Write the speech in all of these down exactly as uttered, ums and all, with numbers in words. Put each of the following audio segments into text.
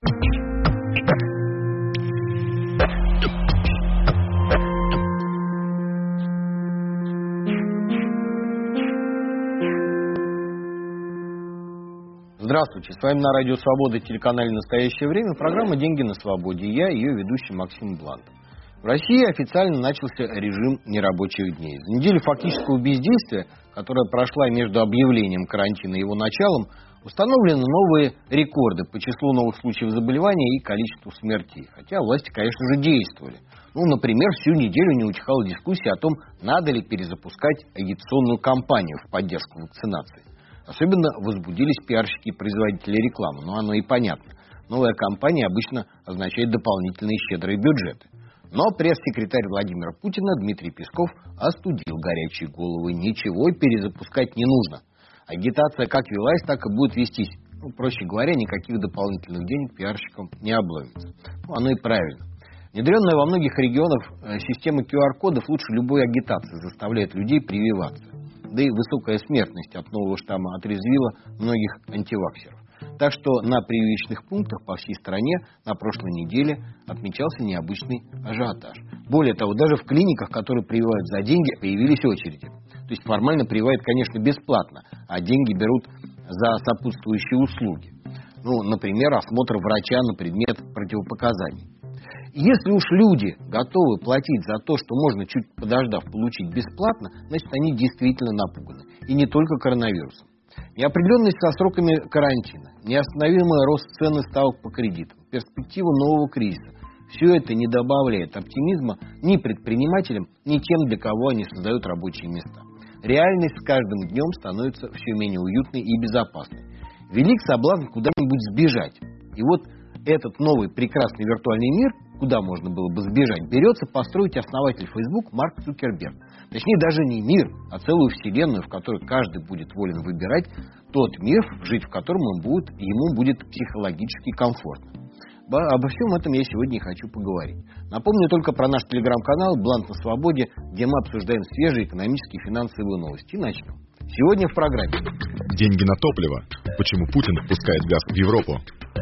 Здравствуйте, с вами на Радио Свобода, телеканале «Настоящее время», программа «Деньги на свободе». Я ее ведущий Максим Блант. В России официально начался режим нерабочих дней. За неделю фактического бездействия, которая прошла между объявлением карантина и его началом, установлены новые рекорды по числу новых случаев заболевания и количеству смертей. Хотя власти, конечно же, действовали. Ну, например, всю неделю не утихала дискуссия о том, надо ли перезапускать агитационную кампанию в поддержку вакцинации. Особенно возбудились пиарщики и производители рекламы, но оно и понятно. Новая кампания обычно означает дополнительные щедрые бюджеты. Но пресс-секретарь Владимира Путина Дмитрий Песков остудил горячие головы. Ничего перезапускать не нужно. Агитация как велась, так и будет вестись. Ну, проще говоря, никаких дополнительных денег пиарщикам не обломится. Ну, оно и правильно. Внедренная во многих регионах система ку ар кодов лучше любой агитации заставляет людей прививаться. Да и высокая смертность от нового штамма отрезвила многих антиваксеров. Так что на прививочных пунктах по всей стране на прошлой неделе отмечался необычный ажиотаж. Более того, даже в клиниках, которые прививают за деньги, появились очереди. То есть формально прививают, конечно, бесплатно, а деньги берут за сопутствующие услуги. Ну, например, осмотр врача на предмет противопоказаний. Если уж люди готовы платить за то, что можно, чуть подождав, получить бесплатно, значит, они действительно напуганы. И не только коронавирусом. Неопределенность со сроками карантина, неостановимый рост цен и ставок по кредитам, перспектива нового кризиса – все это не добавляет оптимизма ни предпринимателям, ни тем, для кого они создают рабочие места. Реальность с каждым днем становится все менее уютной и безопасной. Велик соблазн куда-нибудь сбежать. И вот этот новый прекрасный виртуальный мир, куда можно было бы сбежать, берется построить основатель Facebook Марк Цукерберг. Точнее, даже не мир, а целую вселенную, в которой каждый будет волен выбирать тот мир, жить в котором он будет, ему будет психологически комфортно. Обо всем этом я сегодня и хочу поговорить. Напомню только про наш телеграм-канал «Блант на свободе», где мы обсуждаем свежие экономические и финансовые новости. И начнем. Сегодня в программе. Деньги на топливо. Почему Путин впускает газ в Европу?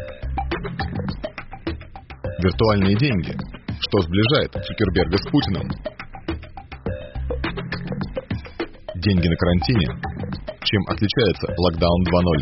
Виртуальные деньги. Что сближает Цукерберга с Путиным? Деньги на карантине. Чем отличается локдаун два ноль?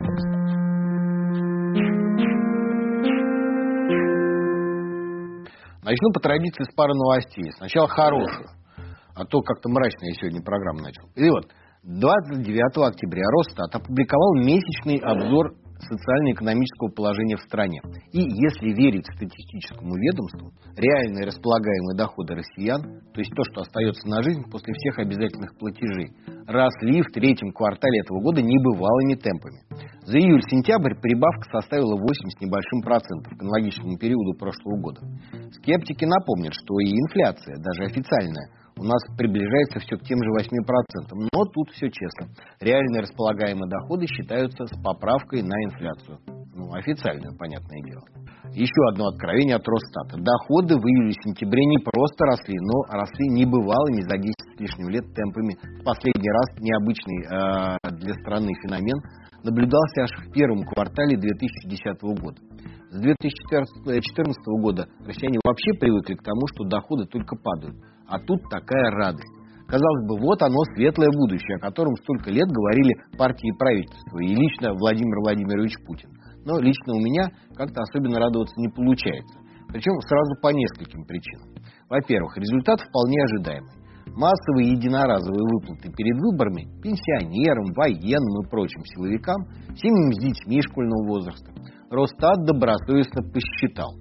Начну по традиции с пары новостей. Сначала хорошую, а то как-то мрачно я сегодня программу начал. И вот, двадцать девятого октября Росстат опубликовал месячный обзор социально-экономического положения в стране. И если верить статистическому ведомству, реальные располагаемые доходы россиян, то есть то, что остается на жизнь после всех обязательных платежей, росли в третьем квартале этого года небывалыми темпами. За июль-сентябрь прибавка составила восемь с небольшим процентов к аналогичному периоду прошлого года. Скептики напомнят, что и инфляция, даже официальная, у нас приближается все к тем же восьми процентам. Но тут все честно. Реальные располагаемые доходы считаются с поправкой на инфляцию. Ну, официальную, понятное дело. Еще одно откровение от Росстата. Доходы в июле-сентябре не просто росли, но росли небывалыми за десять с лишним лет темпами. В последний раз необычный э, для страны феномен наблюдался аж в первом квартале две тысячи десятого года. С две тысячи четырнадцатого года россияне вообще привыкли к тому, что доходы только падают. А тут такая радость. Казалось бы, вот оно, светлое будущее, о котором столько лет говорили партии и правительство, и лично Владимир Владимирович Путин. Но лично у меня как-то особенно радоваться не получается. Причем сразу по нескольким причинам. Во-первых, результат вполне ожидаемый. Массовые единоразовые выплаты перед выборами пенсионерам, военным и прочим силовикам, семьям с детьми школьного возраста, Росстат добросовестно посчитал.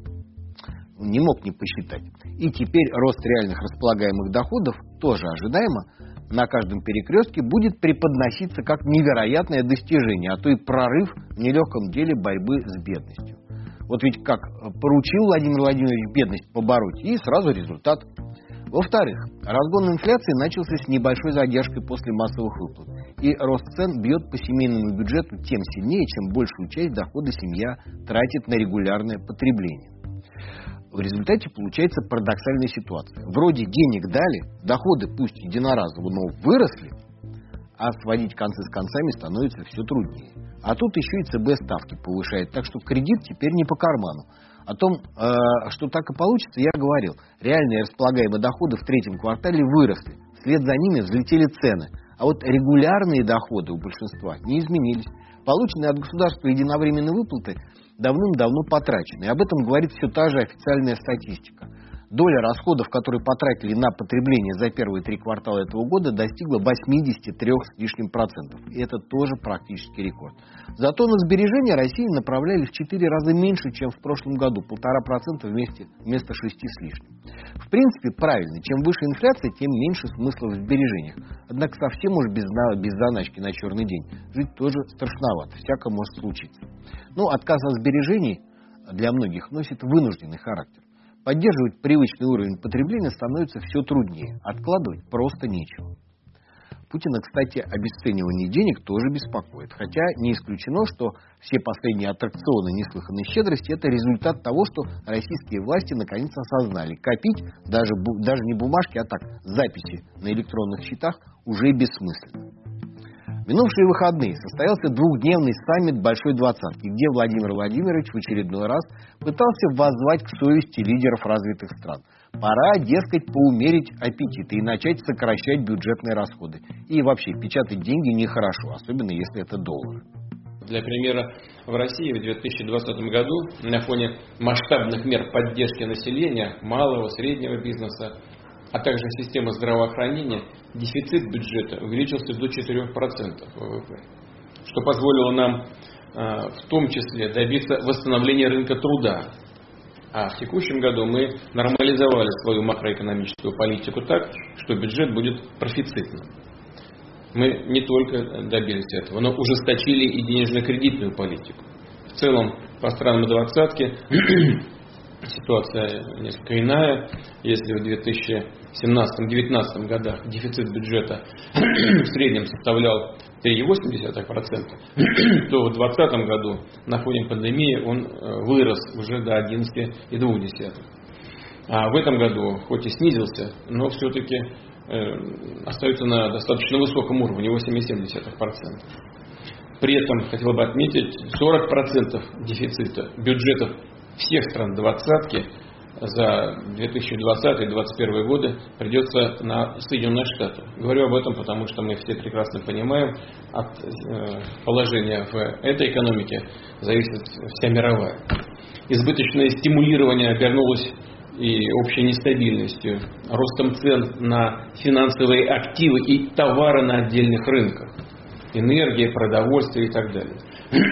Он не мог не посчитать. И теперь рост реальных располагаемых доходов, тоже ожидаемо, на каждом перекрестке будет преподноситься как невероятное достижение, а то и прорыв в нелегком деле борьбы с бедностью. Вот ведь как поручил Владимир Владимирович бедность побороть, и сразу результат. Во-вторых, разгон инфляции начался с небольшой задержкой после массовых выплат. И рост цен бьет по семейному бюджету тем сильнее, чем большую часть дохода семья тратит на регулярное потребление. В результате получается парадоксальная ситуация. Вроде денег дали, доходы пусть единоразово, но выросли, а сводить концы с концами становится все труднее. А тут еще и ЦБ ставки повышает, так что кредит теперь не по карману. О том, э, что так и получится, я говорил. Реальные располагаемые доходы в третьем квартале выросли. Вслед за ними взлетели цены. А вот регулярные доходы у большинства не изменились. Полученные от государства единовременные выплаты давным-давно потрачены. И об этом говорит все та же официальная статистика. Доля расходов, которые потратили на потребление за первые три квартала этого года, достигла восемьдесят три с лишним процентов. И это тоже практически рекорд. Зато на сбережения России направляли в четыре раза меньше, чем в прошлом году. Полтора процента вместе, вместо шести с лишним. В принципе, правильно. Чем выше инфляция, тем меньше смысла в сбережениях. Однако совсем уж без, без заначки на черный день жить тоже страшновато. Всякое может случиться. Но отказ от сбережений для многих носит вынужденный характер. Поддерживать привычный уровень потребления становится все труднее. Откладывать просто нечего. Путина, кстати, обесценивание денег тоже беспокоит. Хотя не исключено, что все последние аттракционы неслыханной щедрости – это результат того, что российские власти наконец осознали. Копить даже, даже не бумажки, а так записи на электронных счетах уже бессмысленно. В минувшие выходные состоялся двухдневный саммит Большой Двадцатки, где Владимир Владимирович в очередной раз пытался воззвать к совести лидеров развитых стран. Пора, дескать, поумерить аппетиты и начать сокращать бюджетные расходы. И вообще, печатать деньги нехорошо, особенно если это доллары. Для примера, в России в две тысячи двадцатом году на фоне масштабных мер поддержки населения, малого, среднего бизнеса, а также системы здравоохранения, дефицит бюджета увеличился до четырёх процентов ВВП, что позволило нам в том числе добиться восстановления рынка труда. А в текущем году мы нормализовали свою макроэкономическую политику так, что бюджет будет профицитным. Мы не только добились этого, но ужесточили и денежно-кредитную политику. В целом, по странам двадцатки ситуация несколько иная. Если в две тысячи семнадцатом — две тысячи девятнадцатом годах дефицит бюджета в среднем составлял три целых восемь десятых процента, то в две тысячи двадцатом году на фоне пандемии он вырос уже до одиннадцати целых двух десятых процента. А в этом году хоть и снизился, но все-таки э, остается на достаточно высоком уровне — восемь целых семь десятых процента. При этом хотел бы отметить, сорок процентов дефицита бюджетов всех стран двадцатки за две тысячи двадцатый — две тысячи двадцать первый годы придется на Соединенные Штаты. Говорю об этом, потому что мы все прекрасно понимаем, от э, положения в этой экономике зависит вся мировая. Избыточное стимулирование обернулось и общей нестабильностью, ростом цен на финансовые активы и товары на отдельных рынках, энергия, продовольствие и так далее.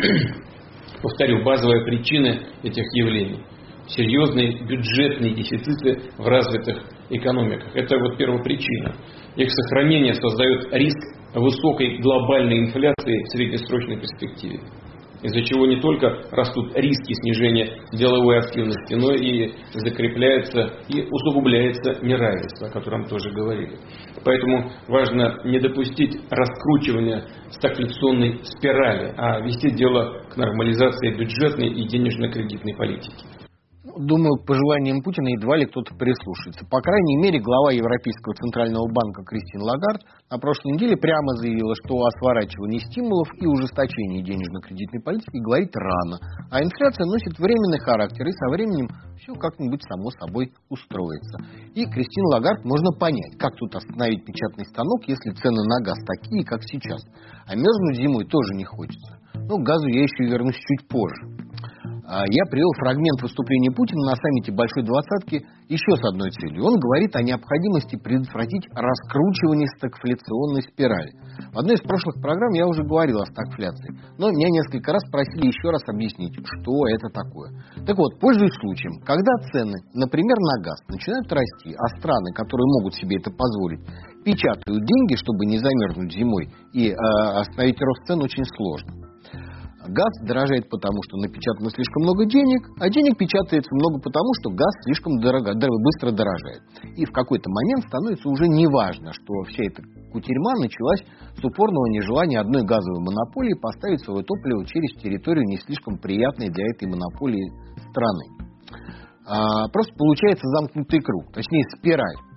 Повторю, базовые причины этих явлений – серьезные бюджетные дефициты в развитых экономиках. Это вот первопричина. Их сохранение создает риск высокой глобальной инфляции в среднесрочной перспективе, из-за чего не только растут риски снижения деловой активности, но и закрепляется и усугубляется неравенство, о котором тоже говорили. Поэтому важно не допустить раскручивания стагфляционной спирали, а вести дело к нормализации бюджетной и денежно-кредитной политики. Думаю, к пожеланиям Путина едва ли кто-то прислушается. По крайней мере, глава Европейского центрального банка Кристин Лагард на прошлой неделе прямо заявила, что о сворачивании стимулов и ужесточении денежно-кредитной политики говорить рано, а инфляция носит временный характер, и со временем все как-нибудь само собой устроится. И Кристин Лагард можно понять, как тут остановить печатный станок, если цены на газ такие, как сейчас. А мерзнуть зимой тоже не хочется. Но к газу я еще вернусь чуть позже. Я привел фрагмент выступления Путина на саммите Большой Двадцатки еще с одной целью. Он говорит о необходимости предотвратить раскручивание стагфляционной спирали. В одной из прошлых программ я уже говорил о стагфляции, но меня несколько раз просили еще раз объяснить, что это такое. Так вот, пользуясь случаем, когда цены, например, на газ начинают расти, а страны, которые могут себе это позволить, печатают деньги, чтобы не замерзнуть зимой, и э, остановить рост цен очень сложно. Газ дорожает потому, что напечатано слишком много денег, а денег печатается много потому, что газ слишком дорого, быстро дорожает. И в какой-то момент становится уже неважно, что вся эта кутерьма началась с упорного нежелания одной газовой монополии поставить свое топливо через территорию не слишком приятной для этой монополии страны. А, просто получается замкнутый круг, точнее спираль.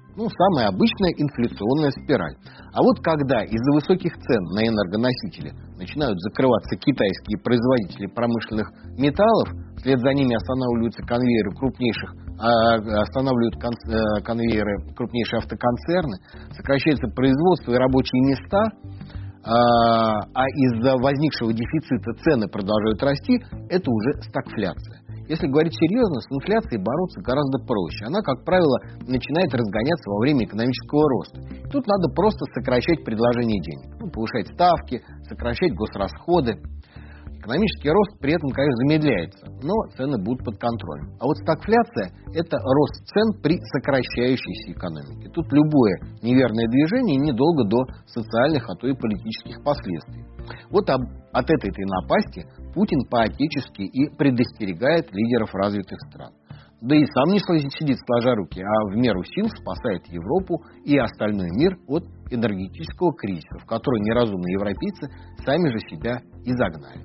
Ну, самая обычная инфляционная спираль. А вот когда из-за высоких цен на энергоносители начинают закрываться китайские производители промышленных металлов, вслед за ними останавливаются конвейеры крупнейших, останавливают конвейеры крупнейшие автоконцерны, сокращается производство и рабочие места, а из-за возникшего дефицита цены продолжают расти, это уже стагфляция. Если говорить серьезно, с инфляцией бороться гораздо проще. Она, как правило, начинает разгоняться во время экономического роста. Тут надо просто сокращать предложение денег. Ну, повышать ставки, сокращать госрасходы. Экономический рост при этом, конечно, замедляется, но цены будут под контролем. А вот стагфляция – это рост цен при сокращающейся экономике. Тут любое неверное движение недолго до социальных, а то и политических последствий. Вот об, от этой-то напасти Путин по-отечески и предостерегает лидеров развитых стран. Да и сам не сидит сложа руки, а в меру сил спасает Европу и остальной мир от энергетического кризиса, в который неразумные европейцы сами же себя и загнали.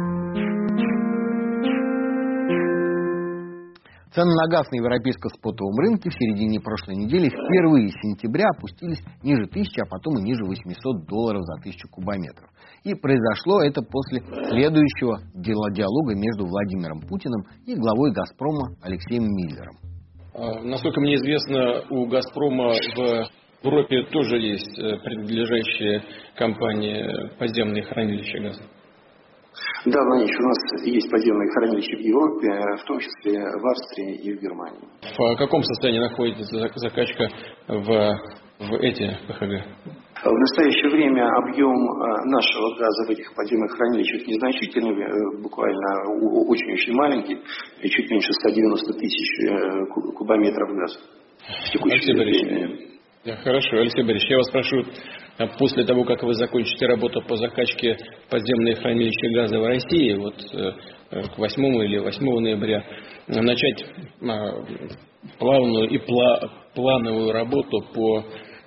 Цены на газ на европейском спотовом рынке в середине прошлой недели впервые с сентября опустились ниже тысячи, а потом и ниже восьмисот долларов за тысячу кубометров. И произошло это после следующего диалога между Владимиром Путиным и главой «Газпрома» Алексеем Миллером. А, насколько мне известно, у «Газпрома» в Европе тоже есть принадлежащие компании подземные хранилища газа. Да, Владимир, у нас есть подземные хранилища в Европе, в том числе в Австрии и в Германии. В каком состоянии находится закачка в, в эти ПХГ? В настоящее время объем нашего газа в этих подземных хранилищах незначительный, буквально очень-очень маленький, чуть меньше ста девяноста тысяч кубометров газа. Алексей Борисович, хорошо, Алексей Борисович, я вас прошу, после того, как вы закончите работу по закачке подземных хранилищ газа в России, вот к восьмому или восьмого ноября, начать плавную и пла- плановую работу по,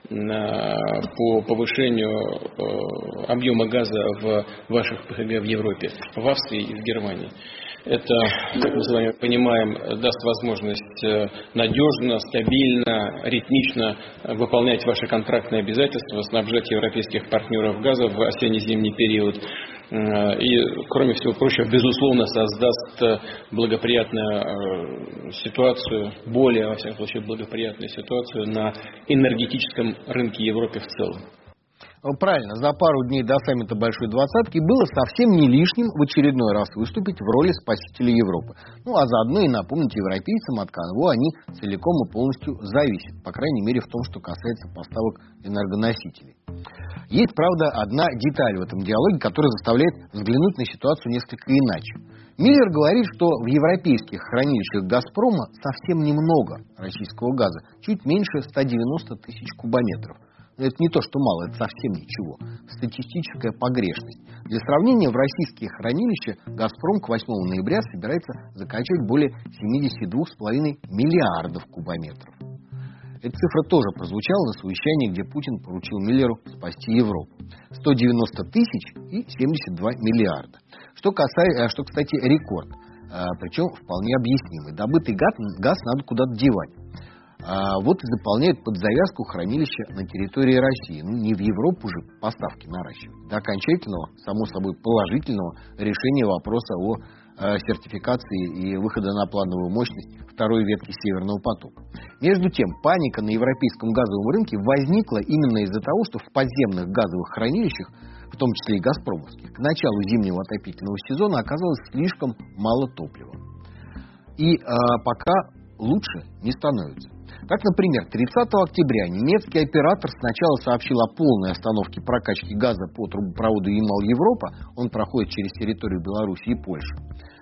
по повышению объема газа в ваших ПХГ в Европе, в Австрии и в Германии. Это, как мы с вами понимаем, даст возможность надежно, стабильно, ритмично выполнять ваши контрактные обязательства, снабжать европейских партнеров газом в осенне-зимний период. И, кроме всего прочего, безусловно, создаст благоприятную ситуацию, более, во всяком случае, благоприятную ситуацию на энергетическом рынке Европы в целом. Правильно, за пару дней до саммита Большой Двадцатки было совсем не лишним в очередной раз выступить в роли спасителя Европы. Ну, а заодно и напомнить европейцам, от кого они целиком и полностью зависят, по крайней мере в том, что касается поставок энергоносителей. Есть, правда, одна деталь в этом диалоге, которая заставляет взглянуть на ситуацию несколько иначе. Миллер говорит, что в европейских хранилищах «Газпрома» совсем немного российского газа, чуть меньше ста девяноста тысяч кубометров. Это не то, что мало, это совсем ничего. Статистическая погрешность. Для сравнения, в российские хранилища «Газпром» к восьмому ноября собирается закачивать более семьдесят два с половиной миллиардов кубометров. Эта цифра тоже прозвучала на совещании, где Путин поручил Миллеру спасти Европу. сто девяносто тысяч и семьдесят два миллиарда. Что, касается, что кстати, рекорд. Причем вполне объяснимый. Добытый газ, газ надо куда-то девать. А вот и заполняют под завязку хранилища на территории России. Ну, не в Европу же поставки наращивать. До окончательного, само собой, положительного решения вопроса о э, сертификации и выхода на плановую мощность второй ветки Северного потока. Между тем, паника на европейском газовом рынке возникла именно из-за того, что в подземных газовых хранилищах, в том числе и газпромовских, к началу зимнего отопительного сезона оказалось слишком мало топлива. И э, пока лучше не становится. Так, например, тридцатого октября немецкий оператор сначала сообщил о полной остановке прокачки газа по трубопроводу Ямал-Европа, он проходит через территорию Беларуси и Польши.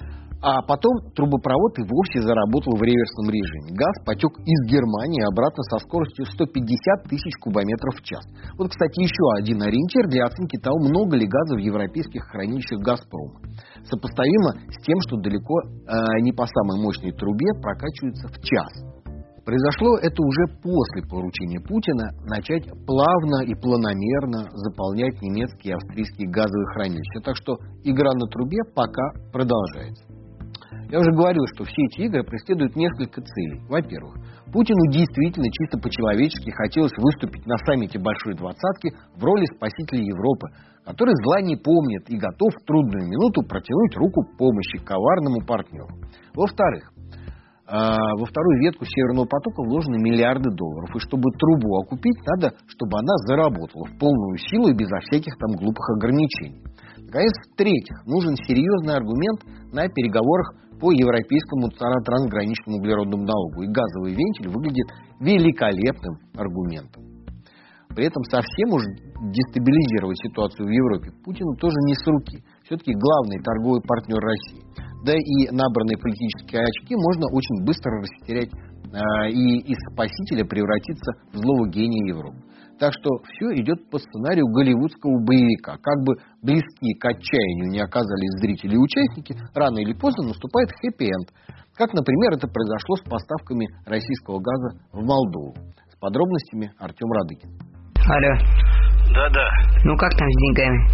А потом трубопровод и вовсе заработал в реверсном режиме. Газ потек из Германии обратно со скоростью сто пятьдесят тысяч кубометров в час. Вот, кстати, еще один ориентир для оценки того, много ли газа в европейских хранилищах «Газпрома». Сопоставимо с тем, что далеко э, не по самой мощной трубе прокачивается в час. Произошло это уже после поручения Путина начать плавно и планомерно заполнять немецкие и австрийские газовые хранилища. Так что игра на трубе пока продолжается. Я уже говорил, что все эти игры преследуют несколько целей. Во-первых, Путину действительно чисто по-человечески хотелось выступить на саммите Большой Двадцатки в роли спасителя Европы, который зла не помнит и готов в трудную минуту протянуть руку помощи коварному партнеру. Во-вторых, во вторую ветку Северного потока вложены миллиарды долларов. И чтобы трубу окупить, надо, чтобы она заработала в полную силу и безо всяких там глупых ограничений. Наконец, в-третьих, нужен серьезный аргумент на переговорах по европейскому трансграничному углеродному налогу. И газовый вентиль выглядит великолепным аргументом. При этом совсем уж дестабилизировать ситуацию в Европе Путину тоже не с руки. Все-таки главный торговый партнер России. Да и набранные политические очки можно очень быстро растерять э, и из спасителя превратиться в злого гения Европы. Так что все идет по сценарию голливудского боевика. Как бы близки к отчаянию не оказались зрители и участники, рано или поздно наступает хэппи-энд. Как, например, это произошло с поставками российского газа в Молдову. С подробностями Артем Радыгин. Алло. Да-да. Ну как там с деньгами?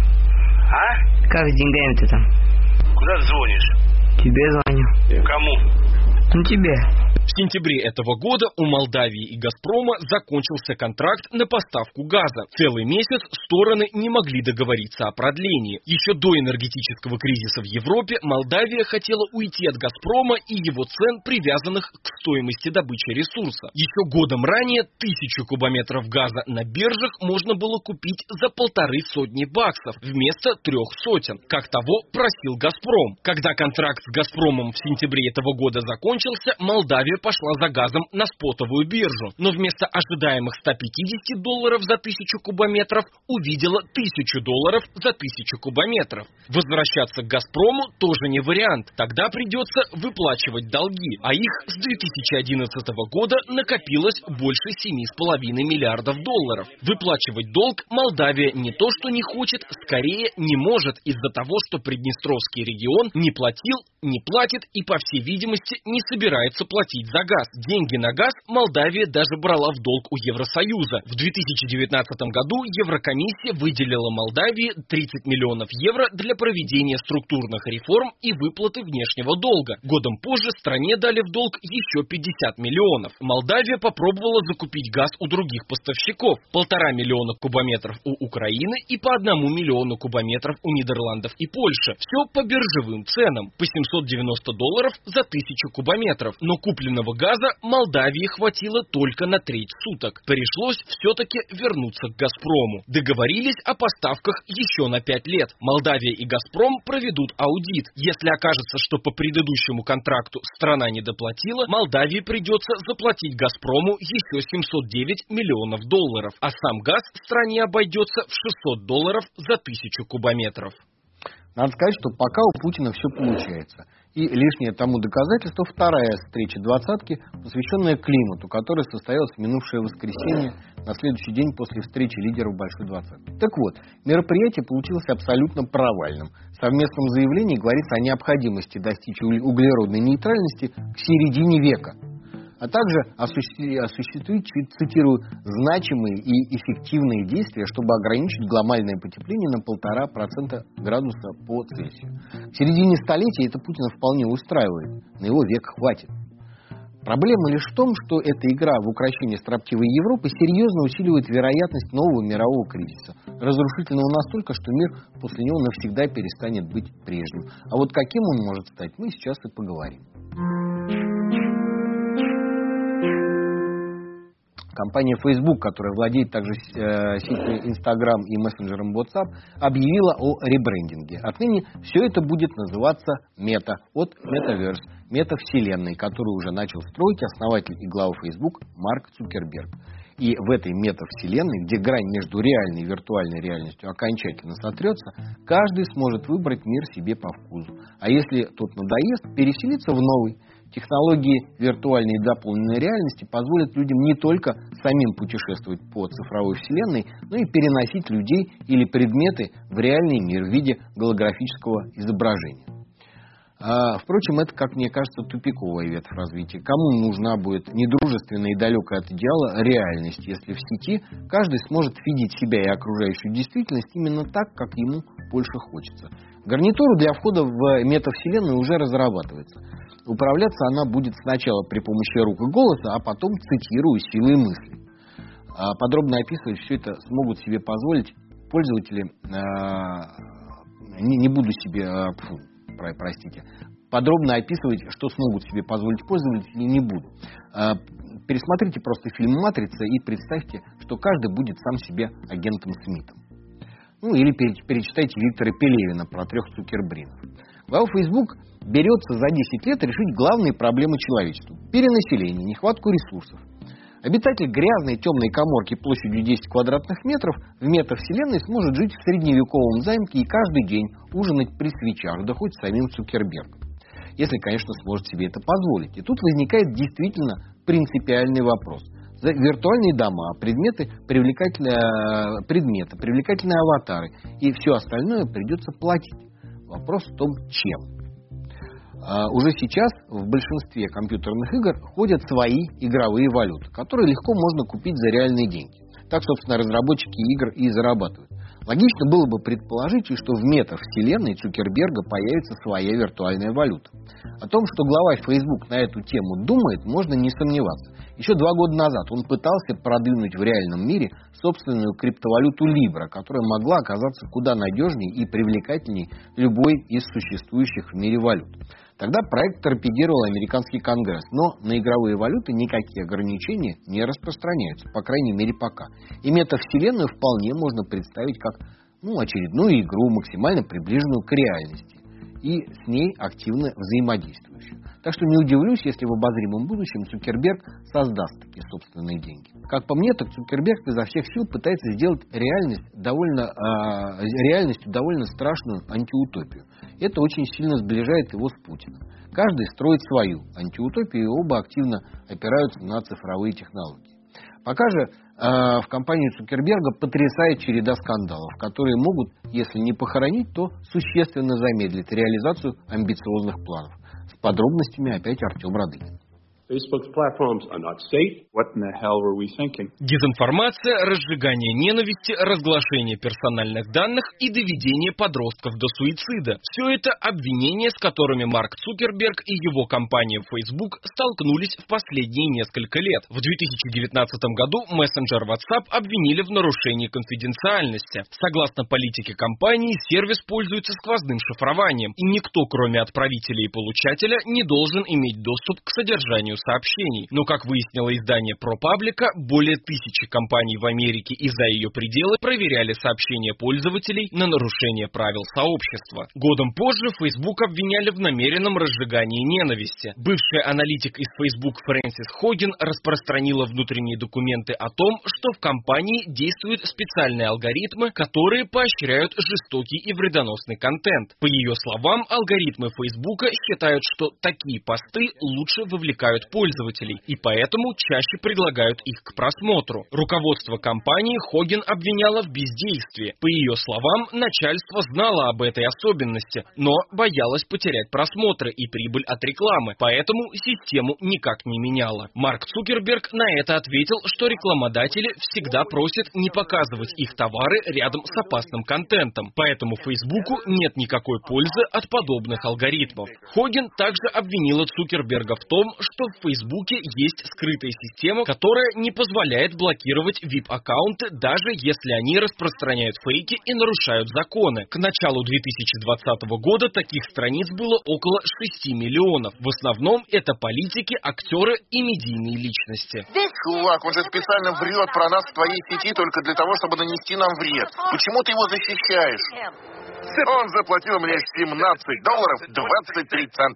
А? Как с деньгами-то там? Куда звонишь? Тебе звоню. Кому? Ну тебе. В сентябре этого года у Молдавии и «Газпрома» закончился контракт на поставку газа. Целый месяц стороны не могли договориться о продлении. Еще до энергетического кризиса в Европе Молдавия хотела уйти от «Газпрома» и его цен, привязанных к стоимости добычи ресурса. Еще годом ранее тысячу кубометров газа на биржах можно было купить за полторы сотни баксов вместо трех сотен, как того просил «Газпром». Когда контракт с «Газпромом» в сентябре этого года закончился, Молдавия пошла за газом на спотовую биржу, но вместо ожидаемых ста пятидесяти долларов за тысячу кубометров увидела тысячу долларов за тысячу кубометров. Возвращаться к «Газпрому» тоже не вариант, тогда придется выплачивать долги, а их с две тысячи одиннадцатого года накопилось больше семи с половиной миллиардов долларов. Выплачивать долг Молдавия не то что не хочет, скорее не может из-за того, что Приднестровский регион не платил, не платит и, по всей видимости, не собирается платить за газ. Деньги на газ Молдавия даже брала в долг у Евросоюза. В две тысячи девятнадцатом году Еврокомиссия выделила Молдавии тридцать миллионов евро для проведения структурных реформ и выплаты внешнего долга. Годом позже стране дали в долг еще пятьдесят миллионов. Молдавия попробовала закупить газ у других поставщиков. Полтора миллиона кубометров у Украины и по одному миллиону кубометров у Нидерландов и Польши. Все по биржевым ценам. По семьсот девяносто долларов за тысячу кубометров. Но купленного газа Молдавии хватило только на треть суток. Пришлось все-таки вернуться к «Газпрому». Договорились о поставках еще на пять лет. Молдавия и «Газпром» проведут аудит. Если окажется, что по предыдущему контракту страна не доплатила, Молдавии придется заплатить «Газпрому» еще семьсот девять миллионов долларов, а сам газ в стране обойдется в шестьсот долларов за тысячу кубометров. Надо сказать, что пока у Путина все получается. И лишнее тому доказательство вторая встреча двадцатки, посвященная климату, которая состоялась в минувшее воскресенье на следующий день после встречи лидеров Большой Двадцатки. Так вот, мероприятие получилось абсолютно провальным. В совместном заявлении говорится о необходимости достичь углеродной нейтральности к середине века, а также осуществить, цитирую, значимые и эффективные действия, чтобы ограничить глобальное потепление на полтора процента градуса по Цельсию. К середине столетия это Путина вполне устраивает, на его век хватит. Проблема лишь в том, что эта игра в укрощение строптивой Европы серьезно усиливает вероятность нового мирового кризиса, разрушительного настолько, что мир после него навсегда перестанет быть прежним. А вот каким он может стать, мы сейчас и поговорим. Компания Facebook, которая владеет также сетью Instagram и мессенджером WhatsApp, объявила о ребрендинге. Отныне все это будет называться Meta, от Metaverse, метавселенной, которую уже начал строить основатель и глава Facebook Марк Цукерберг. И в этой метавселенной, где грань между реальной и виртуальной реальностью окончательно сотрется, каждый сможет выбрать мир себе по вкусу. А если тот надоест, переселиться в новый. Технологии виртуальной и дополненной реальности позволят людям не только самим путешествовать по цифровой вселенной, но и переносить людей или предметы в реальный мир в виде голографического изображения. Впрочем, это, как мне кажется, тупиковая ветвь развития. Кому нужна будет недружественная и далекая от идеала реальность, если в сети каждый сможет видеть себя и окружающую действительность именно так, как ему больше хочется? Гарнитура для входа в метавселенную уже разрабатывается. Управляться она будет сначала при помощи рук и голоса, а потом, цитирую, силой мысли. Подробно описывать все это смогут себе позволить пользователи. Не, не буду себе... Фу, простите. Подробно описывать, что смогут себе позволить пользователи, не буду. Пересмотрите просто фильм «Матрица» и представьте, что каждый будет сам себе агентом Смитом. Ну, или перечитайте Виктора Пелевина про трех цукербринов. Глава Facebook берется за десять лет решить главные проблемы человечества. Перенаселение, нехватку ресурсов. Обитатель грязной темной каморки площадью десять квадратных метров в метавселенной сможет жить в средневековом замке и каждый день ужинать при свечах, да хоть с самим Цукербергом. Если, конечно, сможет себе это позволить. И тут возникает действительно принципиальный вопрос. За виртуальные дома, предметы, привлекательные, предметы, привлекательные аватары и все остальное придется платить. Вопрос в том, чем. Уже сейчас в большинстве компьютерных игр ходят свои игровые валюты, которые легко можно купить за реальные деньги. Так, собственно, разработчики игр и зарабатывают. Логично было бы предположить, что в метавселенной Цукерберга появится своя виртуальная валюта. О том, что глава Facebook на эту тему думает, можно не сомневаться. Еще два года назад он пытался продвинуть в реальном мире собственную криптовалюту Libra, которая могла оказаться куда надежнее и привлекательней любой из существующих в мире валют. Тогда проект торпедировал американский Конгресс, но на игровые валюты никакие ограничения не распространяются, по крайней мере пока. И метавселенную вполне можно представить как ну, очередную игру, максимально приближенную к реальности и с ней активно взаимодействующую. Так что не удивлюсь, если в обозримом будущем Цукерберг создаст такие собственные деньги. Как по мне, так Цукерберг изо всех сил пытается сделать реальность довольно, э, реальностью довольно страшную антиутопию. Это очень сильно сближает его с Путиным. Каждый строит свою антиутопию, и оба активно опираются на цифровые технологии. Пока же э, в компанию Цукерберга потрясает череда скандалов, которые могут, если не похоронить, то существенно замедлить реализацию амбициозных планов. С подробностями опять Артем Радыгин. Facebook's platforms are not state. What in the hell were we thinking? Дезинформация, разжигание ненависти, разглашение персональных данных и доведение подростков до суицида. Все это обвинения, с которыми Марк Цукерберг и его компания Facebook столкнулись в последние несколько лет. В две тысячи девятнадцатом году мессенджер WhatsApp обвинили в нарушении конфиденциальности. Согласно политике компании, сервис пользуется сквозным шифрованием, и никто, кроме отправителя и получателя, не должен иметь доступ к содержанию сообщений. Но, как выяснило издание ProPublica, более тысячи компаний в Америке и за ее пределы проверяли сообщения пользователей на нарушение правил сообщества. Годом позже Facebook обвиняли в намеренном разжигании ненависти. Бывший аналитик из Facebook Фрэнсис Хоген распространила внутренние документы о том, что в компании действуют специальные алгоритмы, которые поощряют жестокий и вредоносный контент. По ее словам, алгоритмы Facebook считают, что такие посты лучше вовлекают пользователей, и поэтому чаще предлагают их к просмотру. Руководство компании Хоген обвиняло в бездействии. По ее словам, начальство знало об этой особенности, но боялось потерять просмотры и прибыль от рекламы, поэтому систему никак не меняло. Марк Цукерберг на это ответил, что рекламодатели всегда просят не показывать их товары рядом с опасным контентом, поэтому Фейсбуку нет никакой пользы от подобных алгоритмов. Хоген также обвинила Цукерберга в том, что в Фейсбуке есть скрытая система, которая не позволяет блокировать ви ай пи-аккаунты, даже если они распространяют фейки и нарушают законы. К началу две тысячи двадцатого года таких страниц было около шести миллионов. В основном это политики, актеры и медийные личности. Чувак, он же специально врет про нас в твоей сети только для того, чтобы нанести нам вред. Почему ты его защищаешь? Он заплатил мне семнадцать долларов двадцать три цента.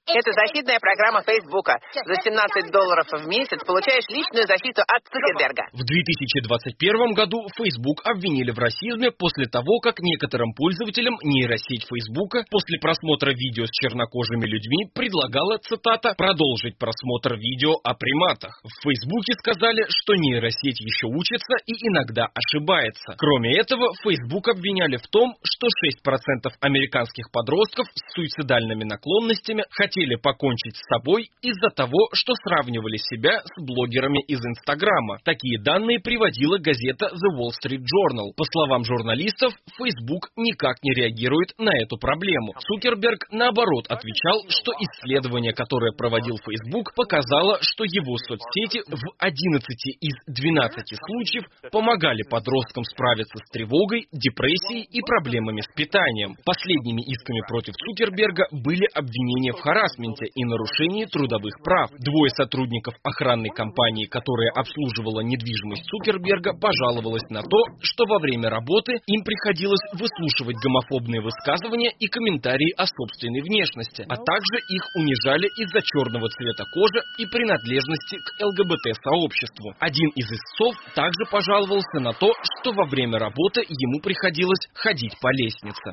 Это защитная программа Фейсбука. За семнадцать долларов в месяц получаешь личную защиту от Цукерберга. В две тысячи двадцать первом году Facebook обвинили в расизме после того, как некоторым пользователям нейросеть Фейсбука после просмотра видео с чернокожими людьми предлагала, цитата, продолжить просмотр видео о приматах. В Фейсбуке сказали, что нейросеть еще учится и иногда ошибается. Кроме этого, Facebook обвиняли в том, что шесть процентов американских подростков с суицидальными наклонностями хотели покончить с собой из-за того, что сравнивали себя с блогерами из Инстаграма. Такие данные приводила газета The Wall Street Journal. По словам журналистов, Facebook никак не реагирует на эту проблему. Цукерберг, наоборот, отвечал, что исследование, которое проводил Facebook, показало, что его соцсети в одиннадцати из двенадцати случаев помогали подросткам справиться с тревогой, депрессией и проблемами с питанием. Последними исками против Цукерберга были обвинения в харассменте и нарушении трудовых прав. Двое сотрудников охранной компании, которая обслуживала недвижимость Цукерберга, пожаловалась на то, что во время работы им приходилось выслушивать гомофобные высказывания и комментарии о собственной внешности, а также их унижали из-за черного цвета кожи и принадлежности к ЛГБТ-сообществу. Один из истцов также пожаловался на то, что во время работы ему приходилось ходить по лестнице.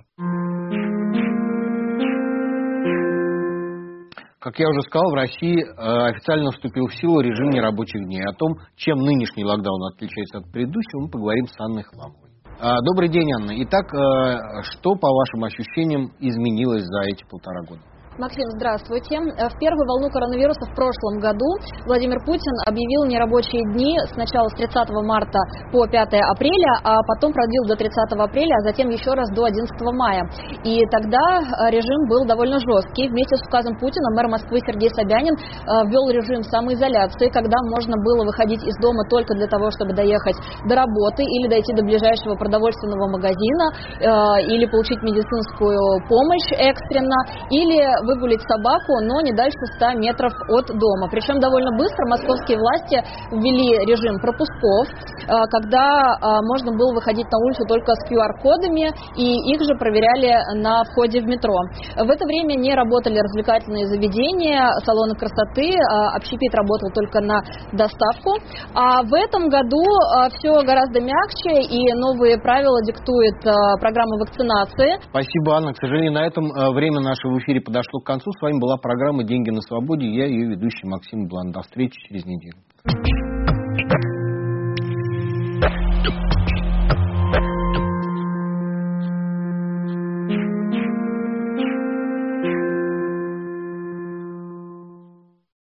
Как я уже сказал, в России э, официально вступил в силу режим нерабочих дней. О том, чем нынешний локдаун отличается от предыдущего, мы поговорим с Анной Хламовой. Э, добрый день, Анна. Итак, э, что, по вашим ощущениям, изменилось за эти полтора года? Максим, здравствуйте. В первую волну коронавируса в прошлом году Владимир Путин объявил нерабочие дни сначала с тридцатого марта по пятое апреля, а потом продлил до тридцатого апреля, а затем еще раз до одиннадцатого мая. И тогда режим был довольно жесткий. Вместе с указом Путина мэр Москвы Сергей Собянин ввел режим самоизоляции, когда можно было выходить из дома только для того, чтобы доехать до работы или дойти до ближайшего продовольственного магазина, или получить медицинскую помощь экстренно, или выгулить собаку, но не дальше ста метров от дома. Причем довольно быстро московские власти ввели режим пропусков, когда можно было выходить на улицу только с ку ар-кодами, и их же проверяли на входе в метро. В это время не работали развлекательные заведения, салоны красоты, общепит работал только на доставку. А в этом году все гораздо мягче, и новые правила диктует программа вакцинации. Спасибо, Анна. К сожалению, на этом время нашего в эфире подошло к концу. С вами была программа «Деньги на свободе». Я ее ведущий Максим Блан. До встречи через неделю.